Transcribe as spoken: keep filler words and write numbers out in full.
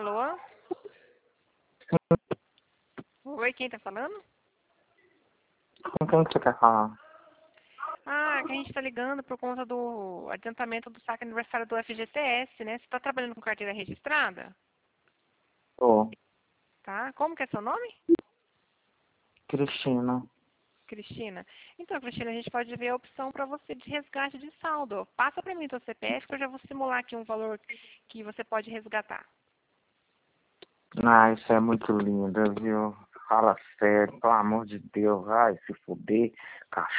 Alô? Oi, quem tá falando? Com quem que você quer falar? Ah, que a gente tá ligando por conta do adiantamento do saque aniversário do F G T S, né? Você tá trabalhando com carteira registrada? Tô. Tá? Como que é seu nome? Cristina. Cristina. Então, Cristina, a gente pode ver a opção para você de resgate de saldo. Passa para mim o seu C P F que eu já vou simular aqui um valor que você pode resgatar. Ah, isso é muito lindo, viu? Fala sério, pelo amor de Deus. Vai se fuder, cachorro.